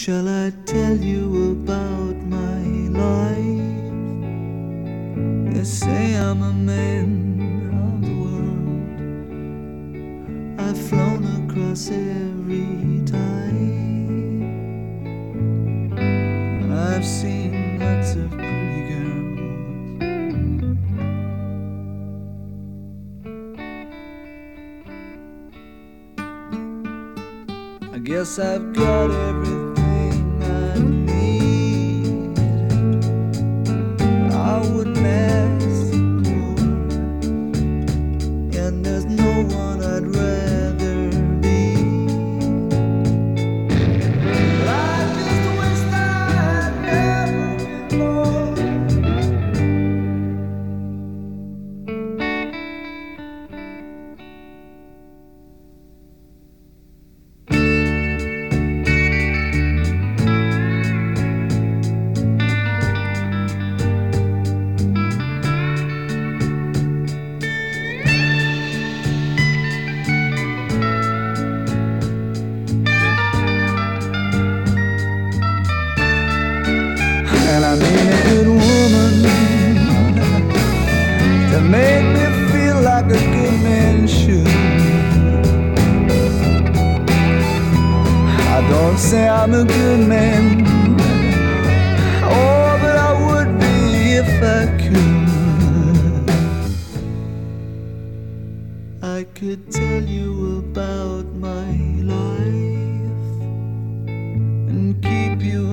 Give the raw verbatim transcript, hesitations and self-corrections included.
Shall I tell you about my life? They say I'm a man of the world. I've flown across every tide, and I've seen lots of pretty girls. I guess I've got everything I need. I wouldn't ask for, and there's no one I'd rather be. But I just wish I'd never been born. And I need a good woman to make me feel like a good man should. I don't say I'm a good man, oh, but I would be if I could. I could tell you about my life and keep you